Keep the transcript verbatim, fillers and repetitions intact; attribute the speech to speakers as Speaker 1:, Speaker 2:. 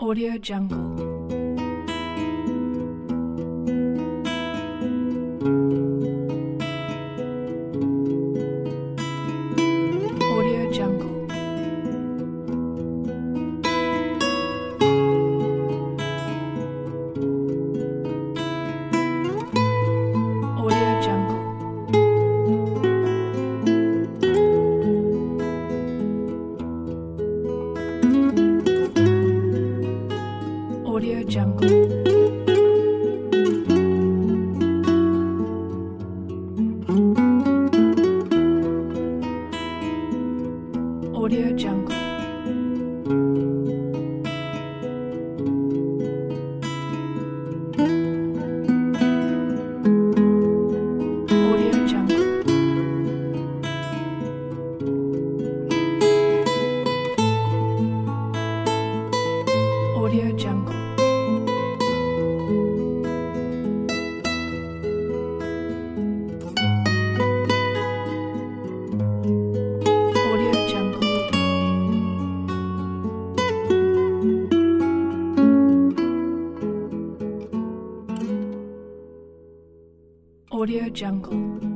Speaker 1: Audio Jungle. Audio Jungle. Audio Jungle. Audio Jungle. Audio Jungle. Audio Jungle. Audio Jungle. Audio Jungle.